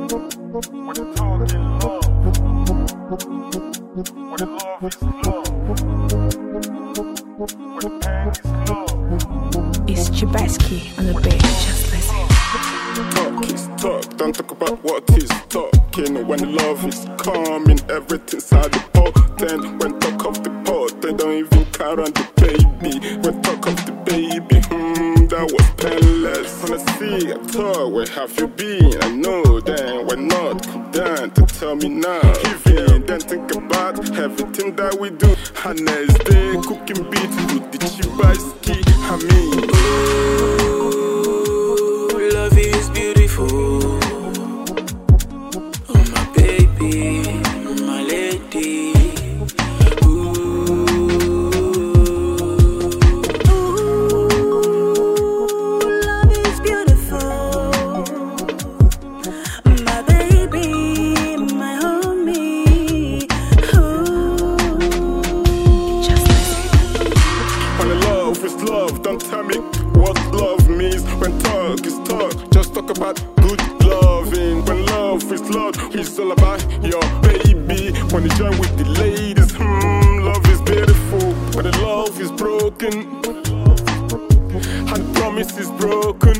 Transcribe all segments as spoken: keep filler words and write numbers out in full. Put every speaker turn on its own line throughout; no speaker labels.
When the talking love, when the love is love, when the pain is love.
It's Chibasky on the beat, just listen.
Talk is talk, don't talk about what is talking. When the love is coming, everything's out the pot. Then when talk of the pot, they don't even count on the baby. When talk of the baby, hmm, that was painless. When I see a talk, where have you been? I know then, why not come down to tell me now? Even then think about everything that we do. And next day, cooking beats with the Chibasky. I mean,
oh, love is beautiful. Oh, my baby, my lady.
Love, don't tell me what love means. When talk is talk, just talk about good loving. When love is love, it's all about your baby. When you join with the ladies, hmm, love is beautiful. When the love is broken, and the promise is broken,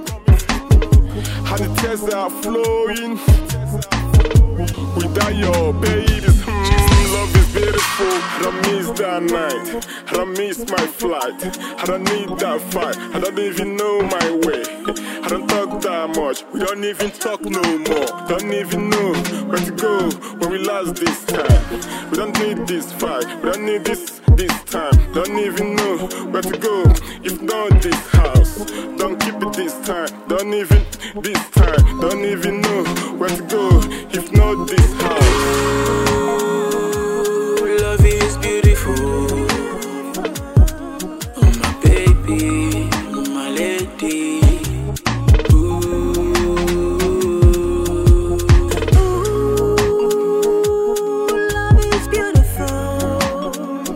and the tears are flowing, without your babies, hmm, love is beautiful. I don't miss that night, I don't miss my flight, I don't need that fight, I don't even know my way, I don't talk that much, we don't even talk no more, don't even know where to go when we lost this time. We don't need this fight, we don't need this this time, don't even know where to go if not this house. Don't keep it this time, don't even this time, don't even know where to go if not this house.
Love is beautiful. Oh, my baby, my lady. Ooh. Ooh, love is beautiful.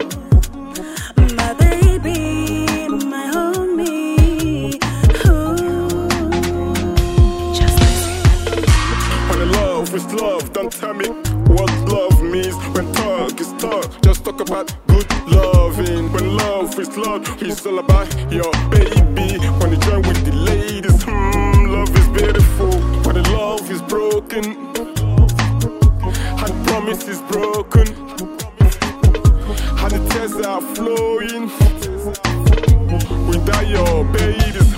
My baby, my homie. Ooh.
Just listen.
When the love is love, don't tell me what love means. When talk is talk, just talk about good loving. When love is love, it's all about your baby. When you join with the ladies, hmm, love is beautiful. When the love is broken, and the promise is broken, and the tears are flowing, without your babies,